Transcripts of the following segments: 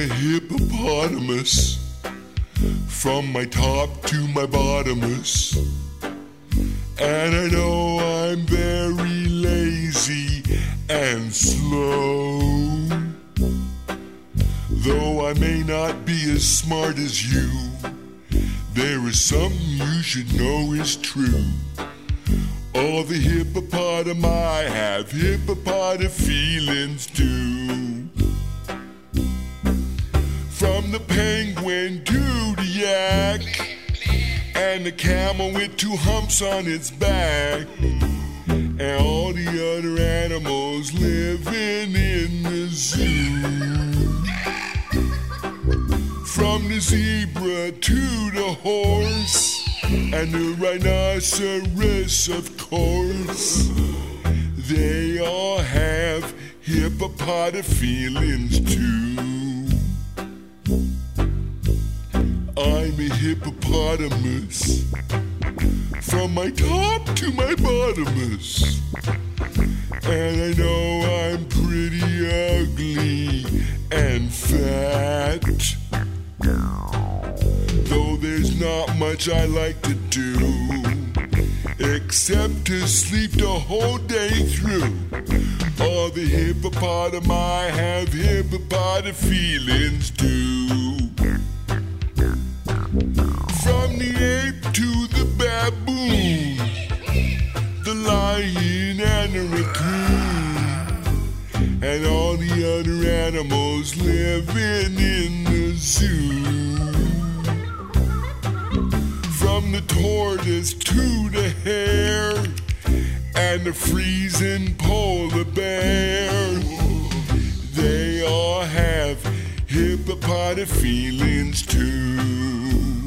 a hippopotamus, from my top to my bottomus. And I know I'm very lazy and slow, though I may not be as smart as you. There is something you should know is true. All the hippopotami have hippopotami feelings too. From the penguin to the yak, and the camel with two humps on its back, and all the other animals living in the zoo. From the zebra to the horse, and the rhinoceros, of course, they all have hippopotami feelings too. I'm a hippopotamus, from my top to my bottomus. And I know I'm pretty ugly and fat, though there's not much I like to do except to sleep the whole day through. All the hippopotami have hippopotami feelings too. From the ape to the baboon, the lion and the raccoon, and all the other animals living in the zoo. From the tortoise to the hare, and the freezing polar bear, they all have hippopotami feelings too.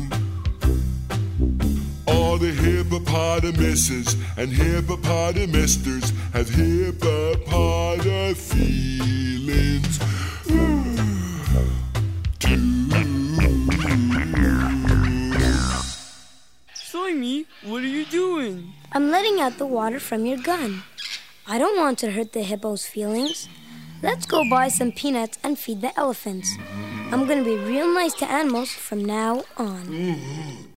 All the hippopotamuses and hippopotamisters have hippopotami feelings too. Slimy, what are you doing? I'm letting out the water from your gun. I don't want to hurt the hippo's feelings. Let's go buy some peanuts and feed the elephants. I'm gonna be real nice to animals from now on.